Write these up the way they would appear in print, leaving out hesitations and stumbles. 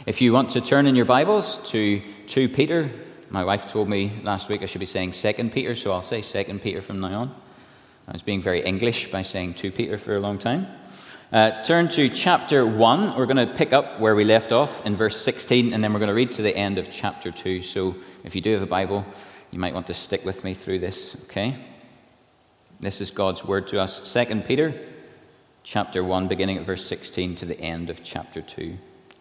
If you want to turn in your Bibles to 2 Peter, my wife told me last week I should be saying 2 Peter, so I'll say 2 Peter from now on. I was being very English by saying 2 Peter for a long time. Turn to chapter 1. We're going to pick up where we left off in verse 16, and then we're going to read to the end of chapter 2. So if you do have a Bible, you might want to stick with me through this, okay? This is God's word to us. 2 Peter, chapter 1, beginning at verse 16 to the end of chapter 2.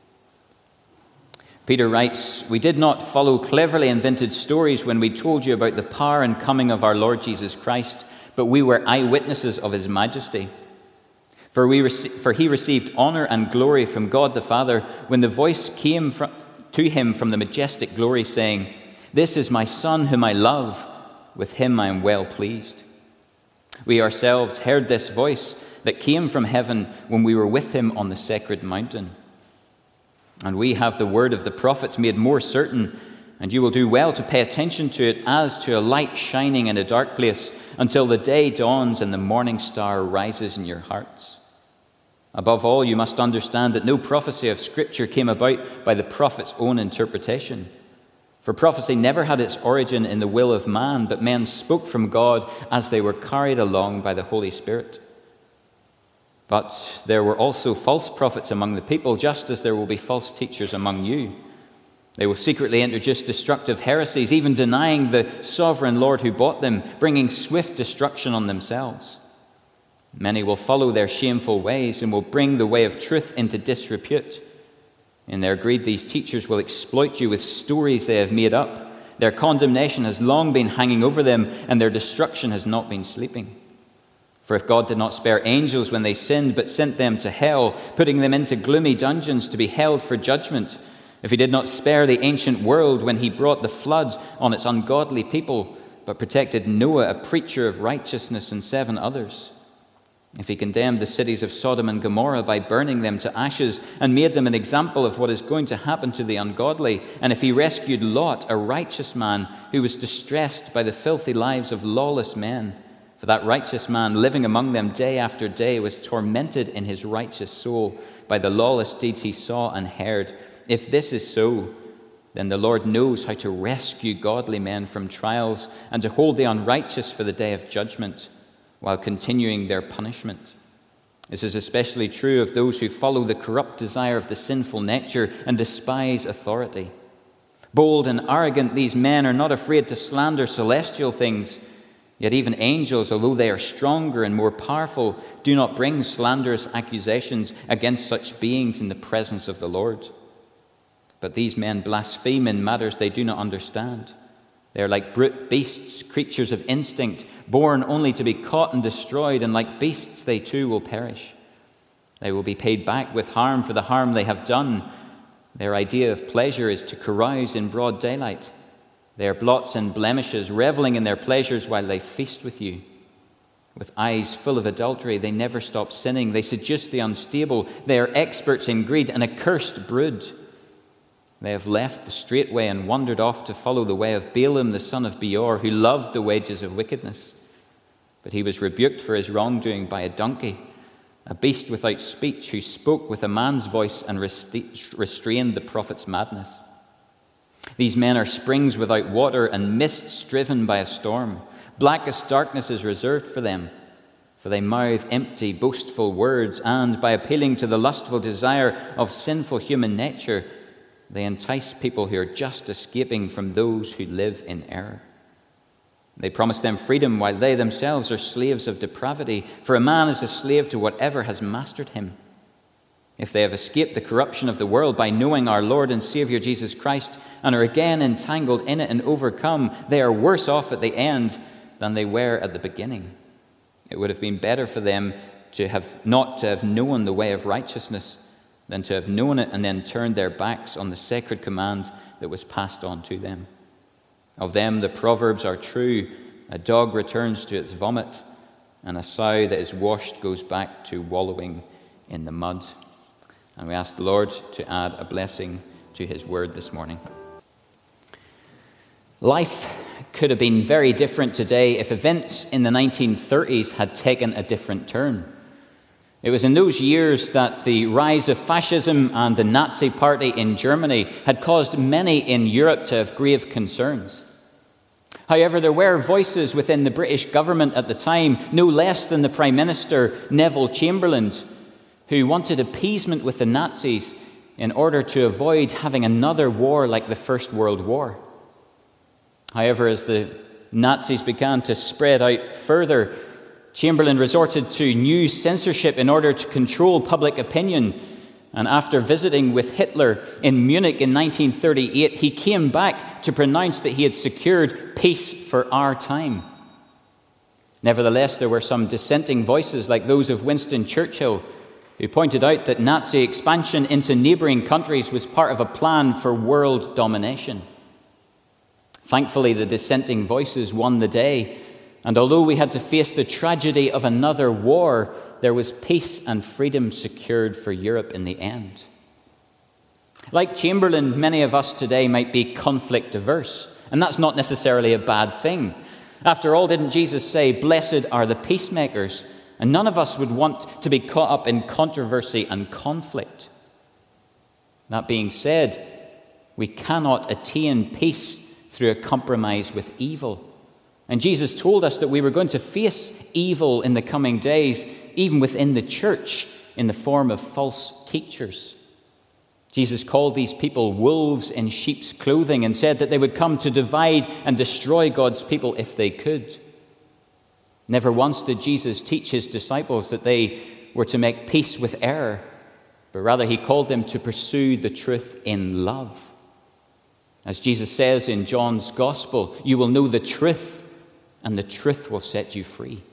Peter writes, "We did not follow cleverly invented stories when we told you about the power and coming of our Lord Jesus Christ, but we were eyewitnesses of his majesty. For he received honor and glory from God the Father when the voice came to him from the majestic glory, saying, 'This is my Son whom I love, with him I am well pleased.' We ourselves heard this voice that came from heaven when we were with him on the sacred mountain. And we have the word of the prophets made more certain, and you will do well to pay attention to it as to a light shining in a dark place until the day dawns and the morning star rises in your hearts. Above all, you must understand that no prophecy of Scripture came about by the prophet's own interpretation. For prophecy never had its origin in the will of man, but men spoke from God as they were carried along by the Holy Spirit. But there were also false prophets among the people, just as there will be false teachers among you. They will secretly introduce destructive heresies, even denying the sovereign Lord who bought them, bringing swift destruction on themselves. Many will follow their shameful ways and will bring the way of truth into disrepute. In their greed, these teachers will exploit you with stories they have made up. Their condemnation has long been hanging over them, and their destruction has not been sleeping. For if God did not spare angels when they sinned, but sent them to hell, putting them into gloomy dungeons to be held for judgment, if he did not spare the ancient world when he brought the flood on its ungodly people, but protected Noah, a preacher of righteousness, and 7 others, if he condemned the cities of Sodom and Gomorrah by burning them to ashes and made them an example of what is going to happen to the ungodly, and if he rescued Lot, a righteous man who was distressed by the filthy lives of lawless men, for that righteous man living among them day after day was tormented in his righteous soul by the lawless deeds he saw and heard. If this is so, then the Lord knows how to rescue godly men from trials and to hold the unrighteous for the day of judgment, while continuing their punishment. This is especially true of those who follow the corrupt desire of the sinful nature and despise authority. Bold and arrogant, these men are not afraid to slander celestial things. Yet even angels, although they are stronger and more powerful, do not bring slanderous accusations against such beings in the presence of the Lord. But these men blaspheme in matters they do not understand. They are like brute beasts, creatures of instinct, born only to be caught and destroyed, and like beasts they too will perish. They will be paid back with harm for the harm they have done. Their idea of pleasure is to carouse in broad daylight. They are blots and blemishes, reveling in their pleasures while they feast with you. With eyes full of adultery, they never stop sinning. They seduce the unstable. They are experts in greed, an accursed brood. They have left the straight way and wandered off to follow the way of Balaam the son of Beor, who loved the wages of wickedness. But he was rebuked for his wrongdoing by a donkey, a beast without speech, who spoke with a man's voice and restrained the prophet's madness. These men are springs without water and mists driven by a storm. Blackest darkness is reserved for them, for they mouth empty, boastful words, and by appealing to the lustful desire of sinful human nature, they entice people who are just escaping from those who live in error. They promise them freedom while they themselves are slaves of depravity, for a man is a slave to whatever has mastered him. If they have escaped the corruption of the world by knowing our Lord and Savior Jesus Christ and are again entangled in it and overcome, they are worse off at the end than they were at the beginning. It would have been better for them not to have known the way of righteousness than to have known it and then turned their backs on the sacred command that was passed on to them. Of them the proverbs are true: a dog returns to its vomit, and a sow that is washed goes back to wallowing in the mud. And we ask the Lord to add a blessing to his word this morning. Life could have been very different today if events in the 1930s had taken a different turn. It was in those years that the rise of fascism and the Nazi Party in Germany had caused many in Europe to have grave concerns. However, there were voices within the British government at the time, no less than the Prime Minister Neville Chamberlain, who wanted appeasement with the Nazis in order to avoid having another war like the First World War. However, as the Nazis began to spread out further, Chamberlain resorted to new censorship in order to control public opinion. And after visiting with Hitler in Munich in 1938, he came back to pronounce that he had secured peace for our time. Nevertheless, there were some dissenting voices, like those of Winston Churchill, who pointed out that Nazi expansion into neighbouring countries was part of a plan for world domination. Thankfully, the dissenting voices won the day, and although we had to face the tragedy of another war, there was peace and freedom secured for Europe in the end. Like Chamberlain, many of us today might be conflict averse, and that's not necessarily a bad thing. After all, didn't Jesus say, "Blessed are the peacemakers"? And none of us would want to be caught up in controversy and conflict. That being said, we cannot attain peace through a compromise with evil. And Jesus told us that we were going to face evil in the coming days, even within the church, in the form of false teachers. Jesus called these people wolves in sheep's clothing and said that they would come to divide and destroy God's people if they could. Never once did Jesus teach his disciples that they were to make peace with error, but rather he called them to pursue the truth in love. As Jesus says in John's Gospel, "You will know the truth, and the truth will set you free."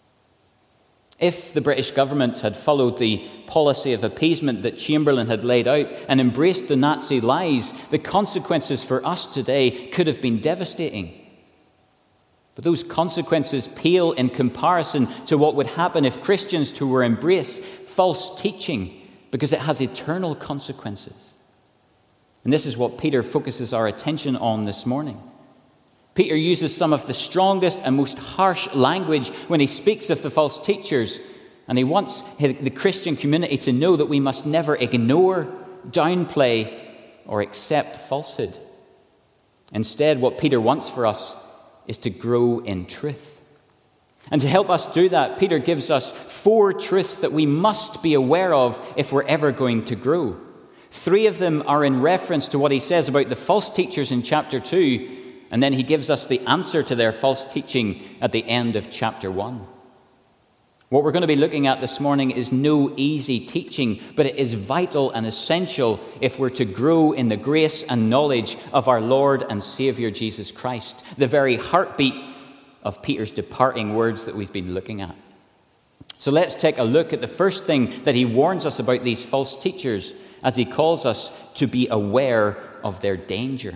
If the British government had followed the policy of appeasement that Chamberlain had laid out and embraced the Nazi lies, the consequences for us today could have been devastating. But those consequences pale in comparison to what would happen if Christians were to embrace false teaching, because it has eternal consequences. And this is what Peter focuses our attention on this morning. Peter uses some of the strongest and most harsh language when he speaks of the false teachers, and he wants the Christian community to know that we must never ignore, downplay, or accept falsehood. Instead, what Peter wants for us is to grow in truth. And to help us do that, Peter gives us 4 truths that we must be aware of if we're ever going to grow. 3 of them are in reference to what he says about the false teachers in chapter 2, and then he gives us the answer to their false teaching at the end of chapter 1. What we're going to be looking at this morning is no easy teaching, but it is vital and essential if we're to grow in the grace and knowledge of our Lord and Saviour Jesus Christ, the very heartbeat of Peter's departing words that we've been looking at. So let's take a look at the first thing that he warns us about these false teachers, as he calls us to be aware of their danger.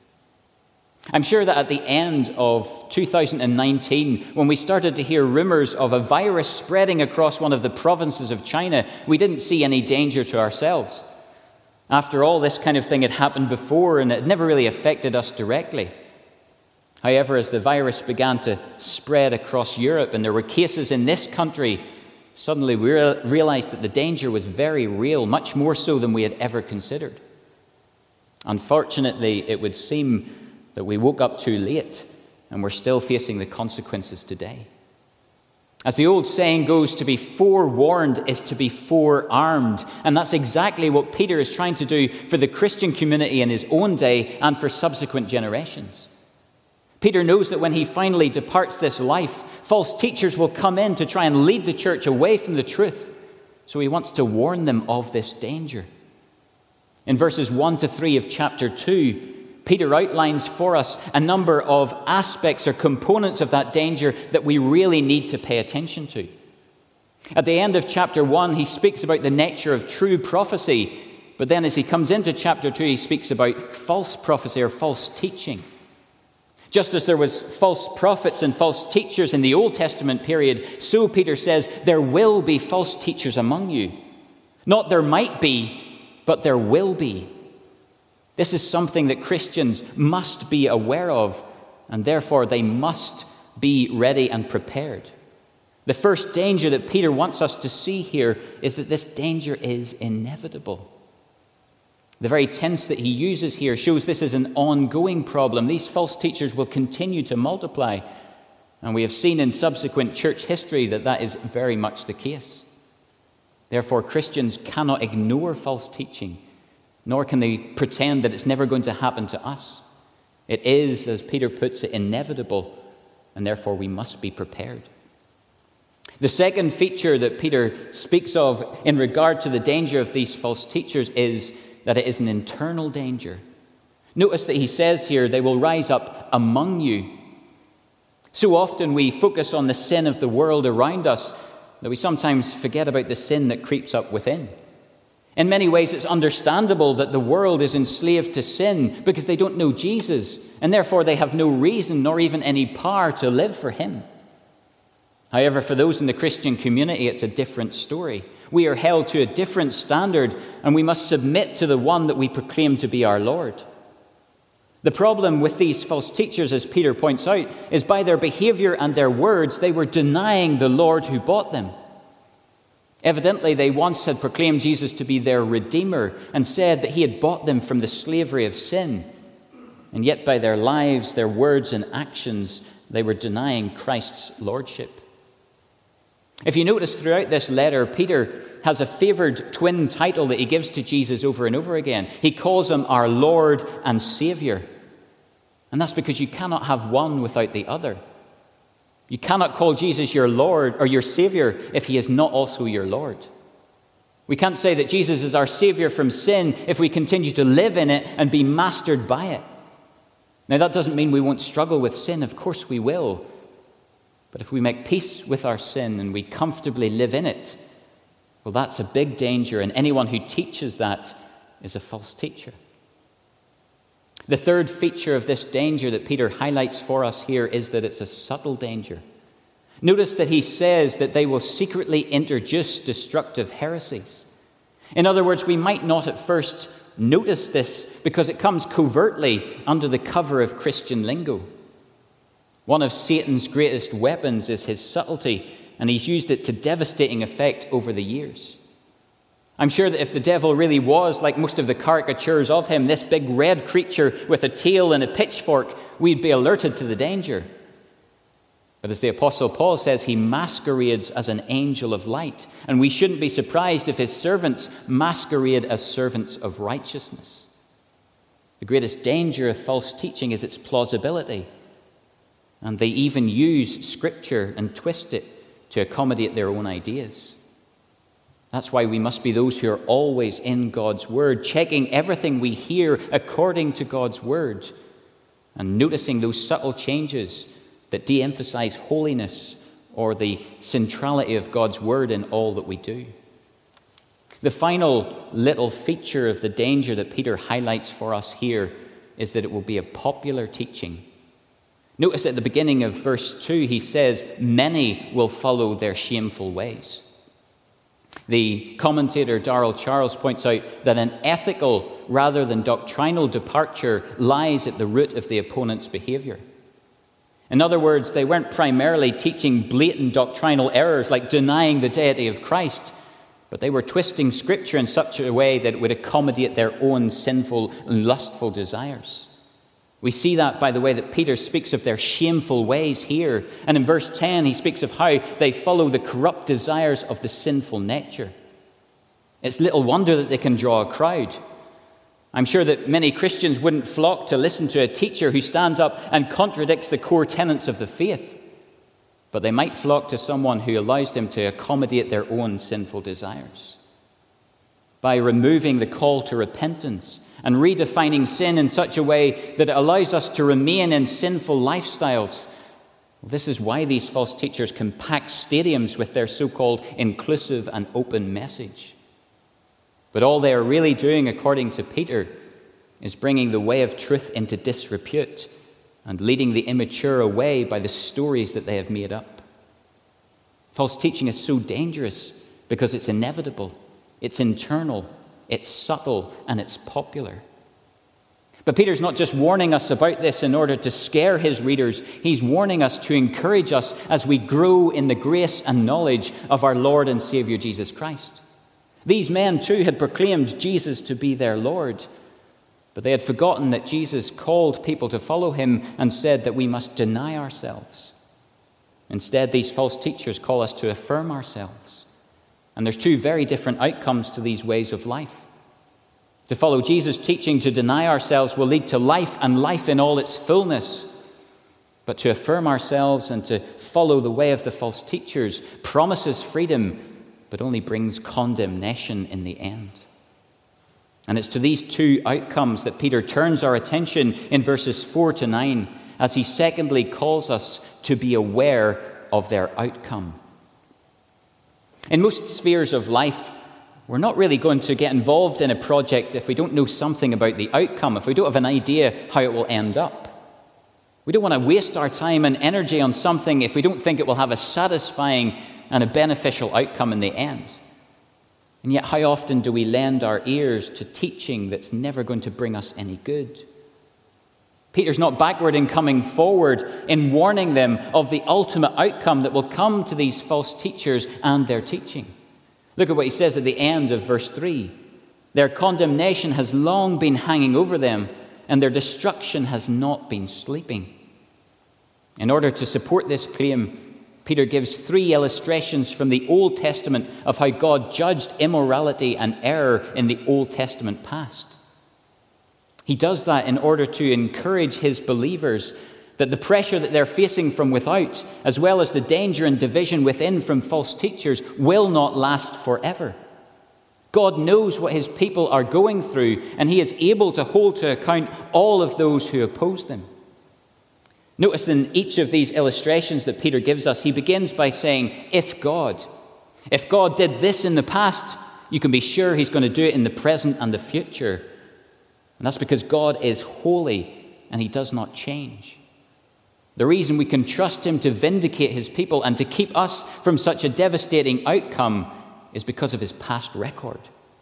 I'm sure that at the end of 2019, when we started to hear rumors of a virus spreading across one of the provinces of China, we didn't see any danger to ourselves. After all, this kind of thing had happened before, and it never really affected us directly. However, as the virus began to spread across Europe and there were cases in this country, suddenly we realized that the danger was very real, much more so than we had ever considered. Unfortunately, it would seem that we woke up too late and we're still facing the consequences today. As the old saying goes, to be forewarned is to be forearmed. And that's exactly what Peter is trying to do for the Christian community in his own day and for subsequent generations. Peter knows that when he finally departs this life, false teachers will come in to try and lead the church away from the truth. So he wants to warn them of this danger. In verses 1 to 3 of chapter 2, Peter outlines for us a number of aspects or components of that danger that we really need to pay attention to. At the end of chapter 1, he speaks about the nature of true prophecy, but then as he comes into chapter 2, he speaks about false prophecy or false teaching. Just as there was false prophets and false teachers in the Old Testament period, so Peter says there will be false teachers among you. Not there might be, but there will be. This is something that Christians must be aware of, and therefore they must be ready and prepared. The first danger that Peter wants us to see here is that this danger is inevitable. The very tense that he uses here shows this is an ongoing problem. These false teachers will continue to multiply, and we have seen in subsequent church history that that is very much the case. Therefore, Christians cannot ignore false teaching, nor can they pretend that it's never going to happen to us. It is, as Peter puts it, inevitable, and therefore we must be prepared. The second feature that Peter speaks of in regard to the danger of these false teachers is that it is an internal danger. Notice that he says here, they will rise up among you. So often we focus on the sin of the world around us that we sometimes forget about the sin that creeps up within. In many ways, it's understandable that the world is enslaved to sin because they don't know Jesus, and therefore they have no reason nor even any power to live for him. However, for those in the Christian community, it's a different story. We are held to a different standard, and we must submit to the one that we proclaim to be our Lord. The problem with these false teachers, as Peter points out, is by their behavior and their words, they were denying the Lord who bought them. Evidently, they once had proclaimed Jesus to be their Redeemer and said that he had bought them from the slavery of sin. And yet by their lives, their words and actions, they were denying Christ's lordship. If you notice throughout this letter, Peter has a favored twin title that he gives to Jesus over and over again. He calls him our Lord and Savior. And that's because you cannot have one without the other. You cannot call Jesus your Lord or your Savior if he is not also your Lord. We can't say that Jesus is our Savior from sin if we continue to live in it and be mastered by it. Now, that doesn't mean we won't struggle with sin. Of course we will. But if we make peace with our sin and we comfortably live in it, well, that's a big danger, and anyone who teaches that is a false teacher. The third feature of this danger that Peter highlights for us here is that it's a subtle danger. Notice that he says that they will secretly introduce destructive heresies. In other words, we might not at first notice this because it comes covertly under the cover of Christian lingo. One of Satan's greatest weapons is his subtlety, and he's used it to devastating effect over the years. I'm sure that if the devil really was like most of the caricatures of him, this big red creature with a tail and a pitchfork, we'd be alerted to the danger. But as the Apostle Paul says, he masquerades as an angel of light, and we shouldn't be surprised if his servants masquerade as servants of righteousness. The greatest danger of false teaching is its plausibility. And they even use Scripture and twist it to accommodate their own ideas. That's why we must be those who are always in God's Word, checking everything we hear according to God's Word, and noticing those subtle changes that de-emphasize holiness or the centrality of God's Word in all that we do. The final little feature of the danger that Peter highlights for us here is that it will be a popular teaching. Notice at the beginning of verse 2, he says, many will follow their shameful ways. The commentator Darrell Charles points out that an ethical rather than doctrinal departure lies at the root of the opponent's behavior. In other words, they weren't primarily teaching blatant doctrinal errors like denying the deity of Christ, but they were twisting Scripture in such a way that it would accommodate their own sinful and lustful desires. We see that by the way that Peter speaks of their shameful ways here. And in verse 10, he speaks of how they follow the corrupt desires of the sinful nature. It's little wonder that they can draw a crowd. I'm sure that many Christians wouldn't flock to listen to a teacher who stands up and contradicts the core tenets of the faith. But they might flock to someone who allows them to accommodate their own sinful desires. By removing the call to repentance and redefining sin in such a way that it allows us to remain in sinful lifestyles. This is why these false teachers can pack stadiums with their so-called inclusive and open message. But all they are really doing, according to Peter, is bringing the way of truth into disrepute and leading the immature away by the stories that they have made up. False teaching is so dangerous because it's inevitable, it's internal, it's subtle, and it's popular. But Peter's not just warning us about this in order to scare his readers. He's warning us to encourage us as we grow in the grace and knowledge of our Lord and Savior Jesus Christ. These men too had proclaimed Jesus to be their Lord, but they had forgotten that Jesus called people to follow him and said that we must deny ourselves. Instead, these false teachers call us to affirm ourselves. And there's two very different outcomes to these ways of life. To follow Jesus' teaching to deny ourselves will lead to life and life in all its fullness. But to affirm ourselves and to follow the way of the false teachers promises freedom, but only brings condemnation in the end. And it's to these two outcomes that Peter turns our attention in verses 4 to 9, as he secondly calls us to be aware of their outcome. In most spheres of life, we're not really going to get involved in a project if we don't know something about the outcome, if we don't have an idea how it will end up. We don't want to waste our time and energy on something if we don't think it will have a satisfying and a beneficial outcome in the end. And yet, how often do we lend our ears to teaching that's never going to bring us any good? Peter's not backward in coming forward in warning them of the ultimate outcome that will come to these false teachers and their teaching. Look at what he says at the end of verse 3. Their condemnation has long been hanging over them, and their destruction has not been sleeping. In order to support this claim, Peter gives three illustrations from the Old Testament of how God judged immorality and error in the Old Testament past. He does that in order to encourage his believers that the pressure that they're facing from without, as well as the danger and division within from false teachers, will not last forever. God knows what his people are going through, and he is able to hold to account all of those who oppose them. Notice in each of these illustrations that Peter gives us, he begins by saying, if God did this in the past, you can be sure he's going to do it in the present and the future. And that's because God is holy and he does not change. The reason we can trust him to vindicate his people and to keep us from such a devastating outcome is because of his past record.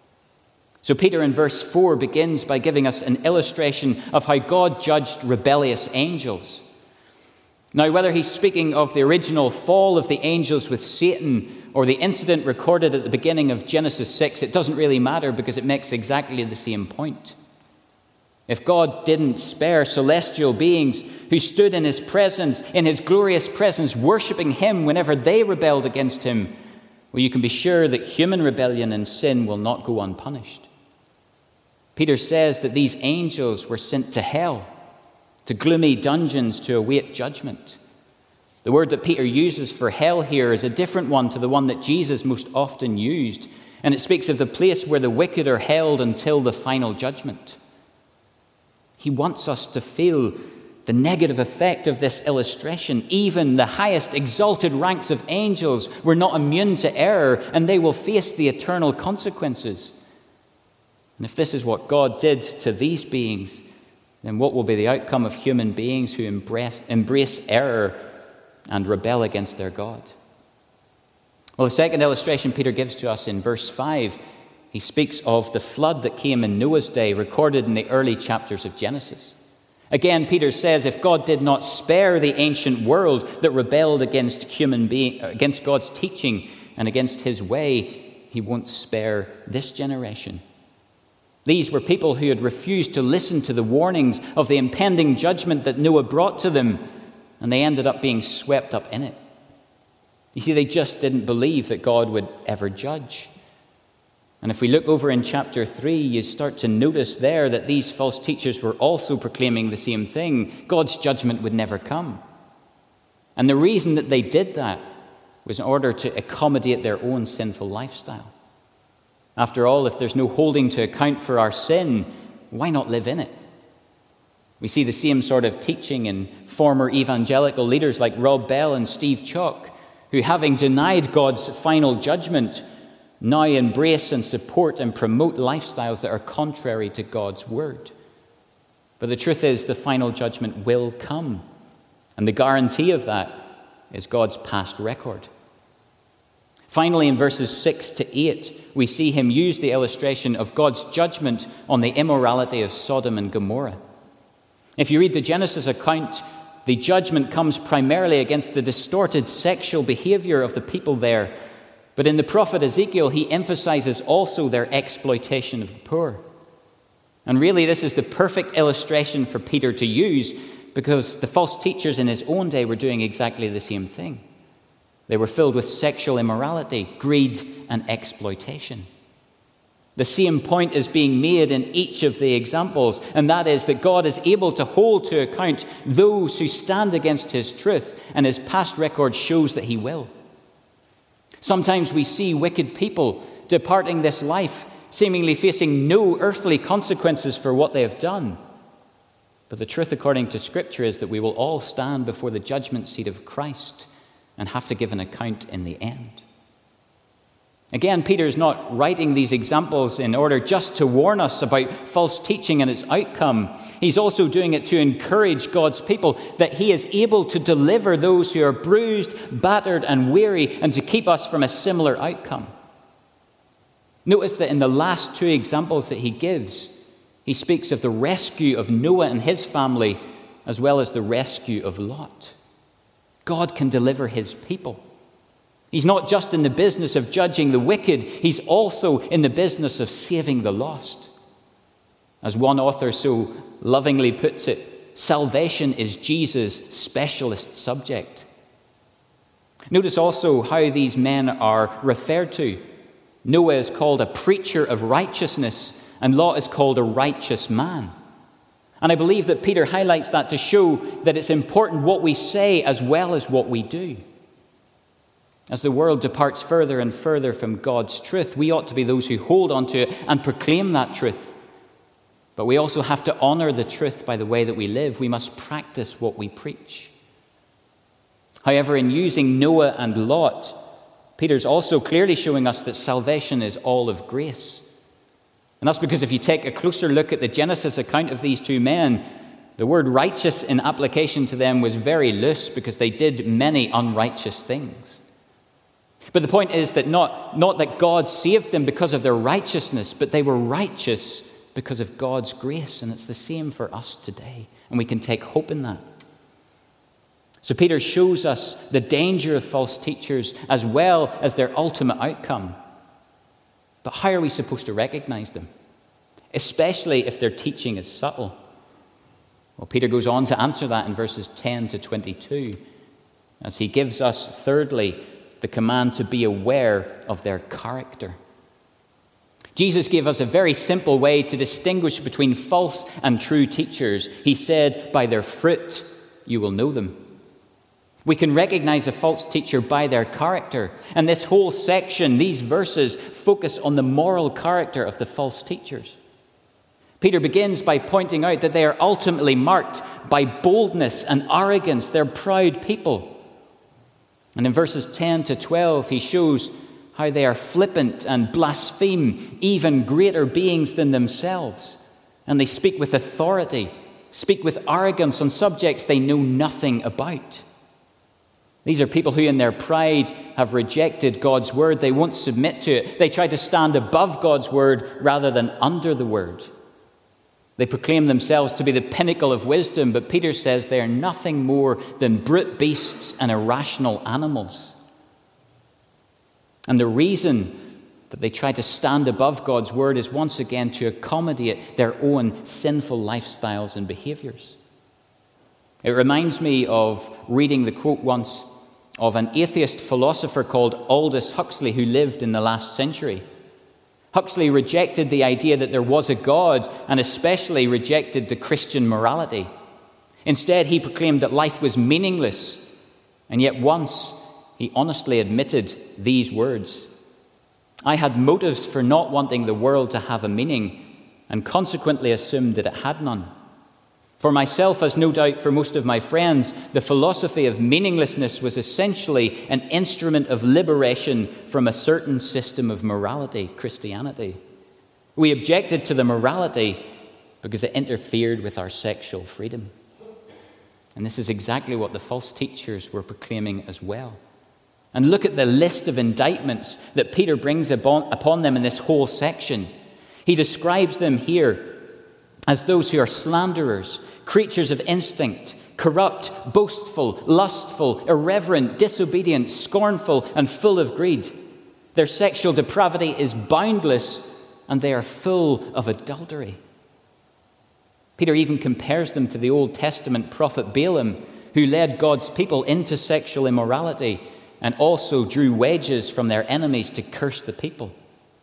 So Peter in verse 4 begins by giving us an illustration of how God judged rebellious angels. Now, whether he's speaking of the original fall of the angels with Satan or the incident recorded at the beginning of Genesis 6, it doesn't really matter because it makes exactly the same point. If God didn't spare celestial beings who stood in his presence, in his glorious presence, worshiping him whenever they rebelled against him, well, you can be sure that human rebellion and sin will not go unpunished. Peter says that these angels were sent to hell, to gloomy dungeons to await judgment. The word that Peter uses for hell here is a different one to the one that Jesus most often used, and it speaks of the place where the wicked are held until the final judgment. He wants us to feel the negative effect of this illustration. Even the highest exalted ranks of angels were not immune to error, and they will face the eternal consequences. And if this is what God did to these beings, then what will be the outcome of human beings who embrace error and rebel against their God? Well, the second illustration Peter gives to us in verse 5, he speaks of the flood that came in Noah's day, recorded in the early chapters of Genesis. Again, Peter says, if God did not spare the ancient world that rebelled against against God's teaching and against his way, he won't spare this generation. These were people who had refused to listen to the warnings of the impending judgment that Noah brought to them, and they ended up being swept up in it. You see, they just didn't believe that God would ever judge. And if we look over in chapter 3, you start to notice there that these false teachers were also proclaiming the same thing. God's judgment would never come. And the reason that they did that was in order to accommodate their own sinful lifestyle. After all, if there's no holding to account for our sin, why not live in it? We see the same sort of teaching in former evangelical leaders like Rob Bell and Steve Chalk, who, having denied God's final judgment, now embrace and support and promote lifestyles that are contrary to God's word. But the truth is, the final judgment will come. And the guarantee of that is God's past record. Finally, in verses 6 to 8, we see him use the illustration of God's judgment on the immorality of Sodom and Gomorrah. If you read the Genesis account, the judgment comes primarily against the distorted sexual behavior of the people there. But in the prophet Ezekiel, he emphasizes also their exploitation of the poor. And really, this is the perfect illustration for Peter to use, because the false teachers in his own day were doing exactly the same thing. They were filled with sexual immorality, greed, and exploitation. The same point is being made in each of the examples, and that is that God is able to hold to account those who stand against his truth, and his past record shows that he will. Sometimes we see wicked people departing this life, seemingly facing no earthly consequences for what they have done. But the truth according to Scripture is that we will all stand before the judgment seat of Christ and have to give an account in the end. Again, Peter is not writing these examples in order just to warn us about false teaching and its outcome. He's also doing it to encourage God's people that he is able to deliver those who are bruised, battered, and weary, and to keep us from a similar outcome. Notice that in the last two examples that he gives, he speaks of the rescue of Noah and his family, as well as the rescue of Lot. God can deliver his people. He's not just in the business of judging the wicked, he's also in the business of saving the lost. As one author so lovingly puts it, salvation is Jesus' specialist subject. Notice also how these men are referred to. Noah is called a preacher of righteousness, and Lot is called a righteous man. And I believe that Peter highlights that to show that it's important what we say as well as what we do. As the world departs further and further from God's truth, we ought to be those who hold on to it and proclaim that truth. But we also have to honor the truth by the way that we live. We must practice what we preach. However, in using Noah and Lot, Peter's also clearly showing us that salvation is all of grace. And that's because if you take a closer look at the Genesis account of these two men, the word righteous in application to them was very loose because they did many unrighteous things. But the point is that not that God saved them because of their righteousness, but they were righteous because of God's grace. And it's the same for us today. And we can take hope in that. So Peter shows us the danger of false teachers as well as their ultimate outcome. But how are we supposed to recognize them? Especially if their teaching is subtle. Well, Peter goes on to answer that in verses 10 to 22, as he gives us, thirdly, the command to be aware of their character. Jesus gave us a very simple way to distinguish between false and true teachers. He said, by their fruit you will know them. We can recognize a false teacher by their character. And this whole section, these verses, focus on the moral character of the false teachers. Peter begins by pointing out that they are ultimately marked by boldness and arrogance. They're proud people. And in verses 10 to 12, he shows how they are flippant and blaspheme even greater beings than themselves. And they speak with authority, speak with arrogance on subjects they know nothing about. These are people who in their pride have rejected God's word. They won't submit to it. They try to stand above God's word rather than under the word. They proclaim themselves to be the pinnacle of wisdom, but Peter says they are nothing more than brute beasts and irrational animals. And the reason that they try to stand above God's word is once again to accommodate their own sinful lifestyles and behaviors. It reminds me of reading the quote once of an atheist philosopher called Aldous Huxley, who lived in the last century. Huxley rejected the idea that there was a God, and especially rejected the Christian morality. Instead, he proclaimed that life was meaningless, and yet once he honestly admitted these words: I had motives for not wanting the world to have a meaning, and consequently assumed that it had none. For myself, as no doubt for most of my friends, the philosophy of meaninglessness was essentially an instrument of liberation from a certain system of morality, Christianity. We objected to the morality because it interfered with our sexual freedom. And this is exactly what the false teachers were proclaiming as well. And look at the list of indictments that Peter brings upon them in this whole section. He describes them here. as those who are slanderers, creatures of instinct, corrupt, boastful, lustful, irreverent, disobedient, scornful, and full of greed. Their sexual depravity is boundless, and they are full of adultery. Peter even compares them to the Old Testament prophet Balaam, who led God's people into sexual immorality and also drew wages from their enemies to curse the people.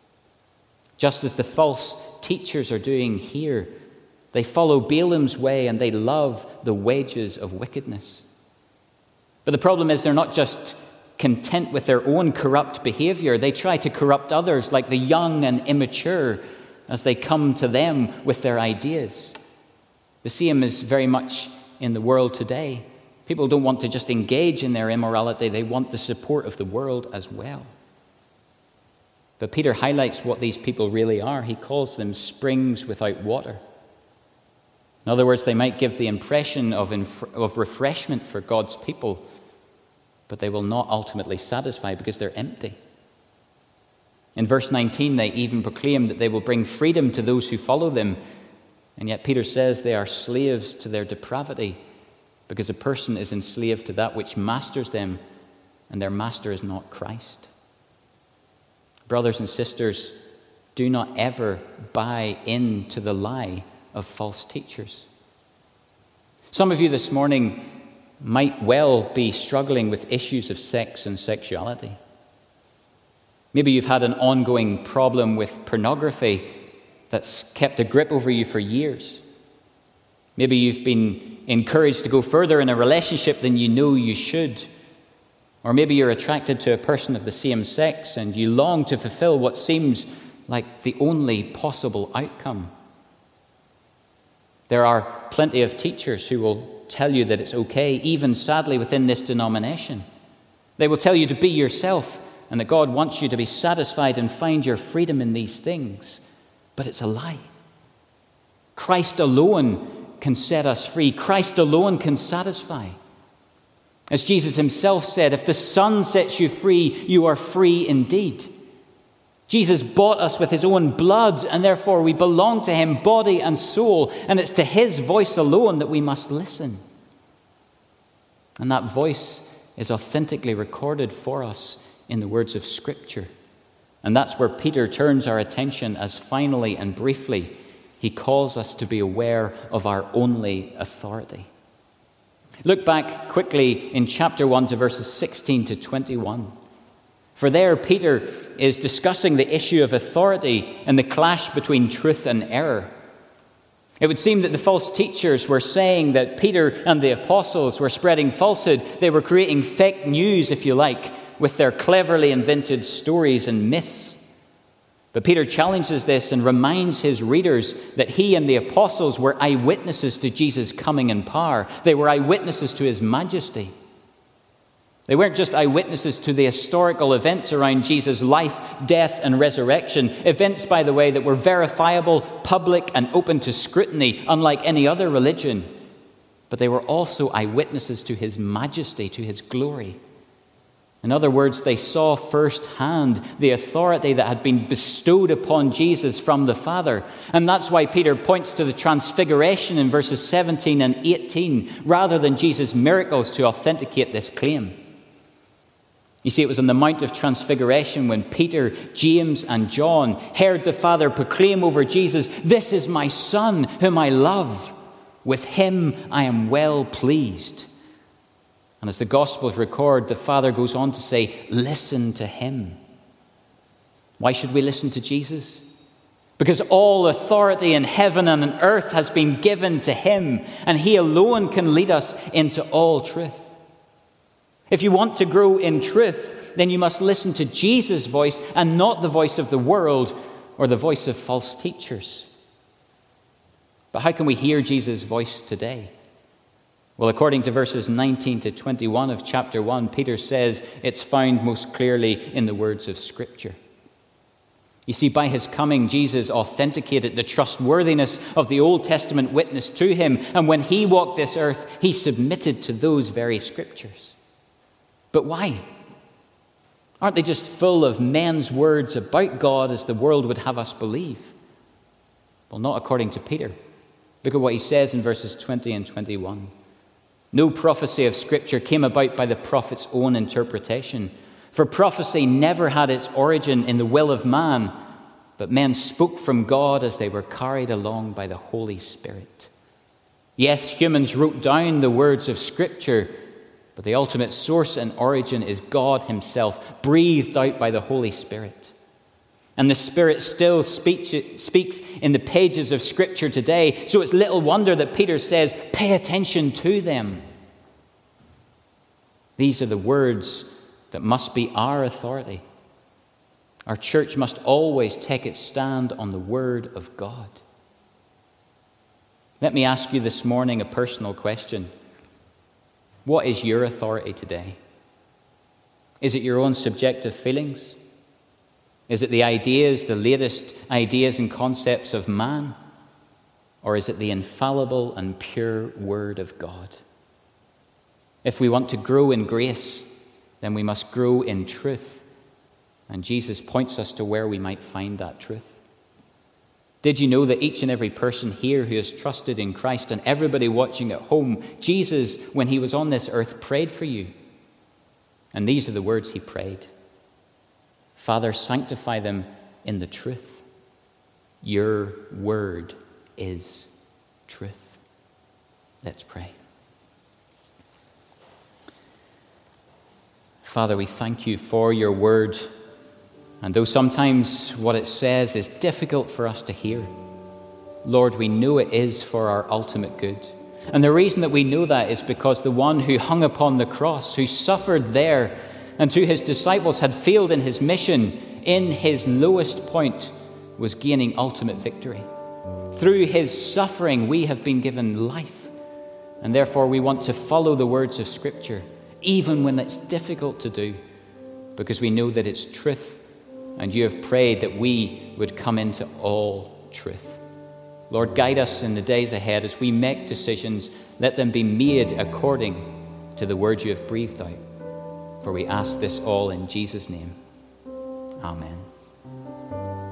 Just as the false teachers are doing here, they follow Balaam's way and they love the wages of wickedness. But the problem is they're not just content with their own corrupt behavior. They try to corrupt others, like the young and immature, as they come to them with their ideas. The same is very much in the world today. People don't want to just engage in their immorality. They want the support of the world as well. But Peter highlights what these people really are. He calls them springs without water. In other words, they might give the impression of refreshment for God's people, but they will not ultimately satisfy because they're empty. In verse 19, they even proclaim that they will bring freedom to those who follow them, and yet Peter says they are slaves to their depravity, because a person is enslaved to that which masters them, and their master is not Christ. Brothers and sisters, do not ever buy into the lie of false teachers. Some of you this morning might well be struggling with issues of sex and sexuality. Maybe you've had an ongoing problem with pornography that's kept a grip over you for years. Maybe you've been encouraged to go further in a relationship than you know you should. Or maybe you're attracted to a person of the same sex and you long to fulfill what seems like the only possible outcome. There are plenty of teachers who will tell you that it's okay, even sadly within this denomination. They will tell you to be yourself and that God wants you to be satisfied and find your freedom in these things. But it's a lie. Christ alone can set us free. Christ alone can satisfy. As Jesus himself said, if the Son sets you free, you are free indeed. Jesus bought us with his own blood, and therefore we belong to him, body and soul, and it's to his voice alone that we must listen. And that voice is authentically recorded for us in the words of Scripture. And that's where Peter turns our attention as finally and briefly he calls us to be aware of our only authority. Look back quickly in chapter 1 to verses 16 to 21. For there, Peter is discussing the issue of authority and the clash between truth and error. It would seem that the false teachers were saying that Peter and the apostles were spreading falsehood. They were creating fake news, if you like, with their cleverly invented stories and myths. But Peter challenges this and reminds his readers that he and the apostles were eyewitnesses to Jesus' coming in power. They were eyewitnesses to his majesty. They weren't just eyewitnesses to the historical events around Jesus' life, death, and resurrection. Events, by the way, that were verifiable, public, and open to scrutiny, unlike any other religion. But they were also eyewitnesses to his majesty, to his glory. In other words, they saw firsthand the authority that had been bestowed upon Jesus from the Father. And that's why Peter points to the transfiguration in verses 17 and 18, rather than Jesus' miracles, to authenticate this claim. You see, it was on the Mount of Transfiguration when Peter, James, and John heard the Father proclaim over Jesus, "This is my Son, whom I love. With him I am well pleased." And as the Gospels record, the Father goes on to say, "Listen to him." Why should we listen to Jesus? Because all authority in heaven and on earth has been given to him, and he alone can lead us into all truth. If you want to grow in truth, then you must listen to Jesus' voice and not the voice of the world or the voice of false teachers. But how can we hear Jesus' voice today? Well, according to verses 19 to 21 of chapter 1, Peter says it's found most clearly in the words of Scripture. You see, by his coming, Jesus authenticated the trustworthiness of the Old Testament witness to him, and when he walked this earth, he submitted to those very Scriptures. But why? Aren't they just full of men's words about God as the world would have us believe? Well, not according to Peter. Look at what he says in verses 20 and 21. No prophecy of Scripture came about by the prophet's own interpretation, for prophecy never had its origin in the will of man, but men spoke from God as they were carried along by the Holy Spirit. Yes, humans wrote down the words of Scripture, but the ultimate source and origin is God himself, breathed out by the Holy Spirit. And the Spirit still speaks in the pages of Scripture today, so it's little wonder that Peter says, pay attention to them. These are the words that must be our authority. Our church must always take its stand on the Word of God. Let me ask you this morning a personal question. What is your authority today? Is it your own subjective feelings? Is it the latest ideas and concepts of man? Or is it the infallible and pure Word of God? If we want to grow in grace, then we must grow in truth. And Jesus points us to where we might find that truth. Did you know that each and every person here who has trusted in Christ, and everybody watching at home, Jesus, when he was on this earth, prayed for you? And these are the words he prayed. Father, sanctify them in the truth. Your word is truth. Let's pray. Father, we thank you for your word. And though sometimes what it says is difficult for us to hear, Lord, we know it is for our ultimate good. And the reason that we know that is because the one who hung upon the cross, who suffered there, and to his disciples had failed in his mission, in his lowest point, was gaining ultimate victory. Through his suffering, we have been given life. And therefore, we want to follow the words of Scripture, even when it's difficult to do, because we know that it's truth. And you have prayed that we would come into all truth. Lord, guide us in the days ahead as we make decisions. Let them be made according to the words you have breathed out. For we ask this all in Jesus' name. Amen.